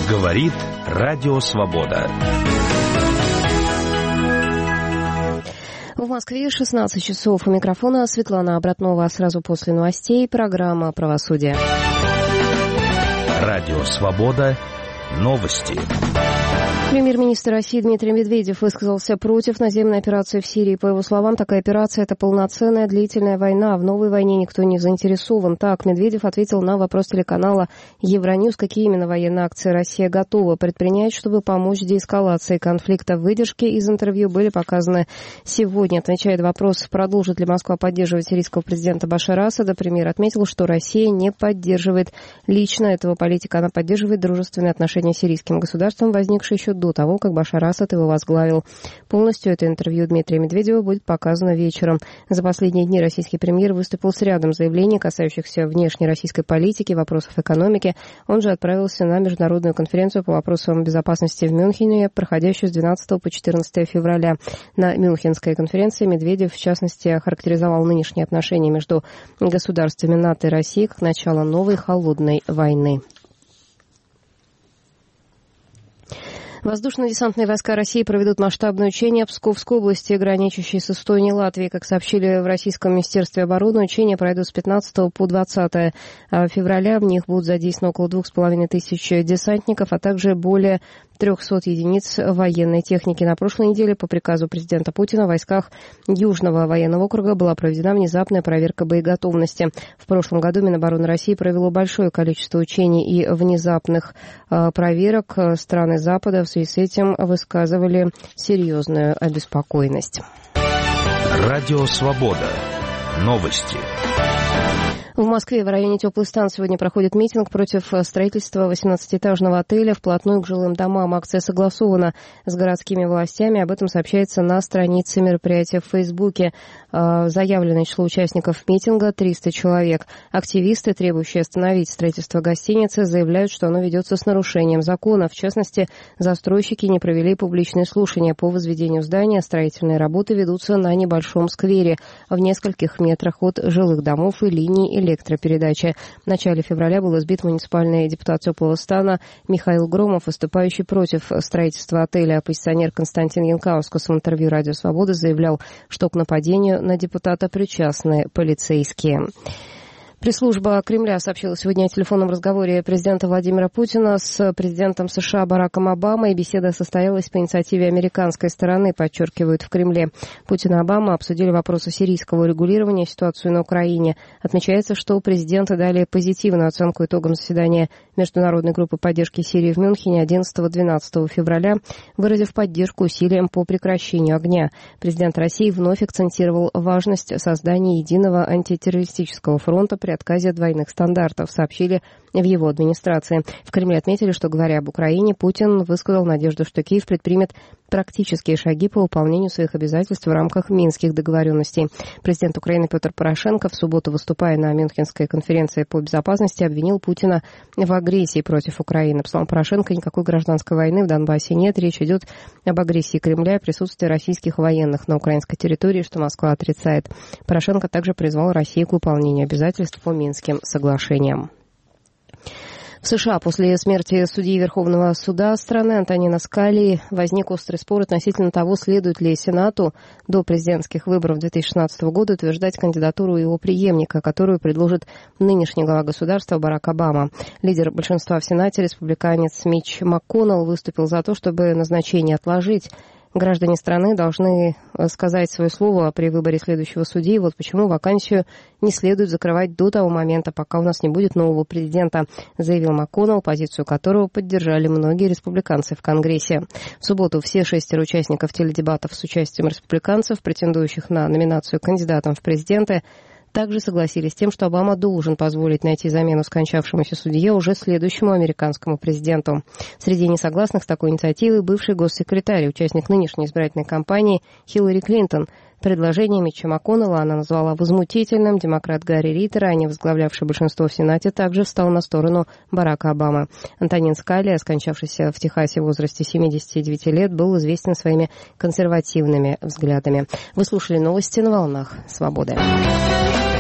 Говорит Радио Свобода. В Москве 16 часов. У микрофона Светлана Обратнова. Сразу после новостей программа «Правосудие». Радио Свобода. Новости. Премьер-министр России Дмитрий Медведев высказался против наземной операции в Сирии. По его словам, такая операция – это полноценная длительная война. В новой войне никто не заинтересован. Так, Медведев ответил на вопрос телеканала Евроньюз, какие именно военные акции Россия готова предпринять, чтобы помочь деэскалации конфликта. Выдержки из интервью были показаны сегодня. Отвечая на вопрос, продолжит ли Москва поддерживать сирийского президента Башара Асада, премьер отметил, что Россия не поддерживает лично этого политика. Она поддерживает дружественные отношения с сирийским государством, возникшие еще до того, как Башар Асад его возглавил. Полностью это интервью Дмитрия Медведева будет показано вечером. За последние дни российский премьер выступил с рядом заявлений, касающихся внешней российской политики, вопросов экономики. Он же отправился на международную конференцию по вопросам безопасности в Мюнхене, проходящую с 12 по 14 февраля. На Мюнхенской конференции Медведев, в частности, охарактеризовал нынешние отношения между государствами НАТО и Россией как начало новой холодной войны. Воздушно-десантные войска России проведут масштабное учение в Псковской области, граничащей с Эстонией и Латвией. Как сообщили в Российском министерстве обороны, учения пройдут с 15 по 20 февраля. В них будут задействованы около 2500 десантников, а также более 300 единиц военной техники. На прошлой неделе по приказу президента Путина в войсках Южного военного округа была проведена внезапная проверка боеготовности. В прошлом году Минобороны России провело большое количество учений и внезапных проверок. Страны Запада в связи с этим высказывали серьезную обеспокоенность. Радио Свобода. Новости. В Москве в районе Теплый стан сегодня проходит митинг против строительства 18-этажного отеля вплотную к жилым домам. Акция согласована с городскими властями. Об этом сообщается на странице мероприятия в Фейсбуке. Заявленное число участников митинга – 300 человек. Активисты, требующие остановить строительство гостиницы, заявляют, что оно ведется с нарушением закона. В частности, застройщики не провели публичные слушания по возведению здания. Строительные работы ведутся на небольшом сквере в нескольких метрах от жилых домов и линий электропередачи. В начале февраля был избит муниципальный депутат Теплого стана Михаил Громов, выступающий против строительства отеля. Оппозиционер Константин Янкаускас в интервью «Радио Свобода» заявлял, что к нападению на депутата причастны полицейские. Пресс-служба Кремля сообщила сегодня о телефонном разговоре президента Владимира Путина с президентом США Бараком Обамой. Беседа состоялась по инициативе американской стороны, подчеркивают в Кремле. Путин и Обама обсудили вопросы сирийского урегулирования, ситуацию на Украине. Отмечается, что президенты дали позитивную оценку итогам заседания Международной группы поддержки Сирии в Мюнхене 11-12 февраля, выразив поддержку усилиям по прекращению огня. Президент России вновь акцентировал важность создания единого антитеррористического фронта при отказе от двойных стандартов, сообщили в его администрации. В Кремле отметили, что, говоря об Украине, Путин высказал надежду, что Киев предпримет практические шаги по выполнению своих обязательств в рамках Минских договоренностей. Президент Украины Петр Порошенко в субботу, выступая на Мюнхенской конференции по безопасности, обвинил Путина в агрессии против Украины. По словам Порошенко, никакой гражданской войны в Донбассе нет. Речь идет об агрессии Кремля и присутствии российских военных на украинской территории, что Москва отрицает. Порошенко также призвал Россию к выполнению обязательств по Минским соглашениям. В США после смерти судьи Верховного суда страны Антонина Скалии возник острый спор относительно того, следует ли Сенату до президентских выборов 2016 года утверждать кандидатуру его преемника, которую предложит нынешний глава государства Барак Обама. Лидер большинства в Сенате, республиканец Митч МакКоннелл, выступил за то, чтобы назначение отложить. Граждане страны должны сказать свое слово при выборе следующего судьи. Вот почему вакансию не следует закрывать до того момента, пока у нас не будет нового президента, заявил МакКоннелл, позицию которого поддержали многие республиканцы в Конгрессе. В субботу все 6 участников теледебатов с участием республиканцев, претендующих на номинацию кандидатом в президенты, также согласились с тем, что Обама должен позволить найти замену скончавшемуся судье уже следующему американскому президенту. Среди несогласных с такой инициативой бывший госсекретарь, участник нынешней избирательной кампании Хиллари Клинтон. Предложение Митча МакКоннелла она назвала возмутительным. Демократ Гарри Риттер, ранее возглавлявший большинство в Сенате, также встал на сторону Барака Обамы. Антонин Скалия, скончавшийся в Техасе в возрасте 79 лет, был известен своими консервативными взглядами. Вы слушали новости на волнах «Свободы».